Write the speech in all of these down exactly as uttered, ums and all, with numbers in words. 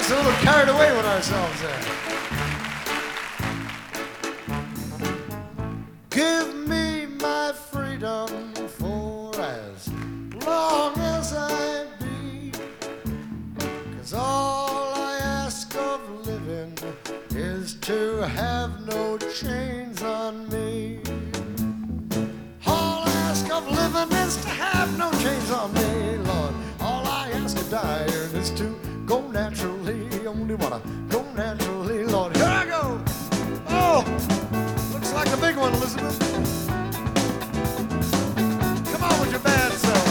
us a little carried away with ourselves there. Give me my freedom for as long as I be, 'cause all I ask of living is to have no chains on me. All I ask of living is to have no chains on me, Lord. All I ask of dying is to go naturally. Only wanna go naturally, Lord. Here I go. Oh, looks like a big one, Elizabeth. Come on with your bad self.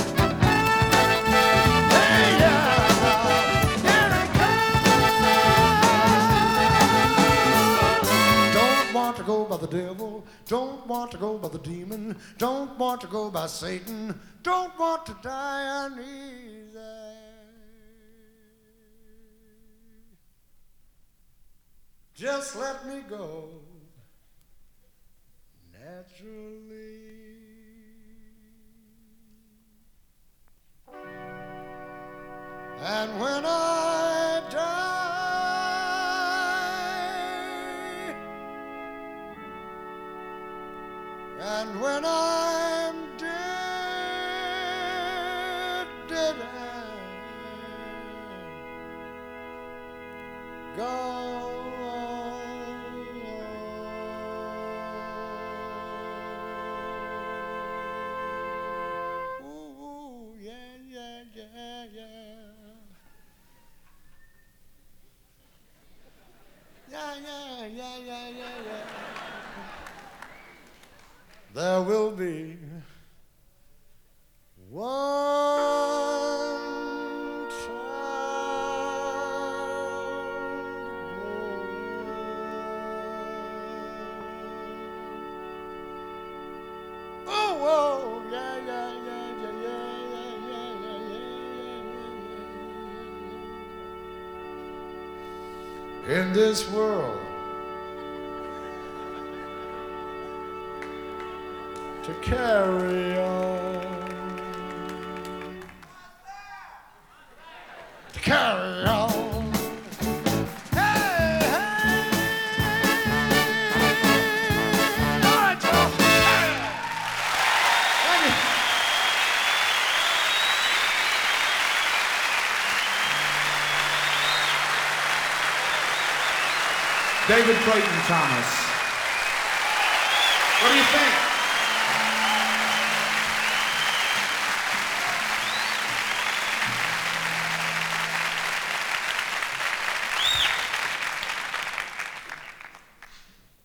Hey, yeah. Here it comes. Don't want to go by the devil. Don't want to go by the demon. Don't want to go by Satan. Don't want to die uneasy. Just let me go naturally. And when I die, and when I'm dead, dead and gone. Yeah, yeah, yeah, yeah, yeah, yeah. There will be one child born. Oh, whoa, yeah, yeah, yeah, yeah, yeah, yeah, yeah, yeah, yeah, yeah. In this world, to carry on, to carry on. Hey, hey, all right, y'all. Hey. Thank you. David Clayton Thomas. What do you think?